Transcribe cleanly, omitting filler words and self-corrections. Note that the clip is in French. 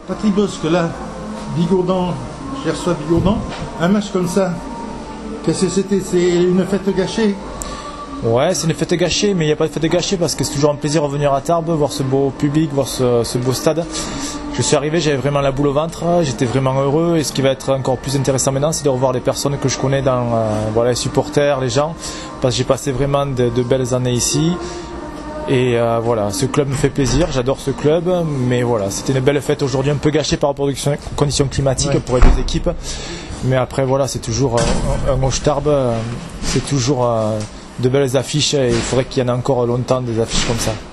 Patrick Bosque, là, Bigourdan, je reçois Bigourdan. Un match comme ça, qu'est-ce que c'était? C'est une fête gâchée? Ouais, c'est une fête gâchée, mais il n'y a pas de fête gâchée parce que c'est toujours un plaisir de revenir à Tarbes, voir ce beau public, voir ce beau stade. Je suis arrivé, j'avais vraiment la boule au ventre, j'étais vraiment heureux et ce qui va être encore plus intéressant maintenant, c'est de revoir les personnes que je connais dans les supporters, les gens, parce que j'ai passé vraiment de belles années ici. Et voilà, ce club me fait plaisir, j'adore ce club, mais voilà, c'était une belle fête aujourd'hui, un peu gâchée par rapport aux conditions climatiques pour les deux équipes. Mais après voilà, c'est toujours un Moche Tarbes, c'est toujours de belles affiches et il faudrait qu'il y en ait encore longtemps des affiches comme ça.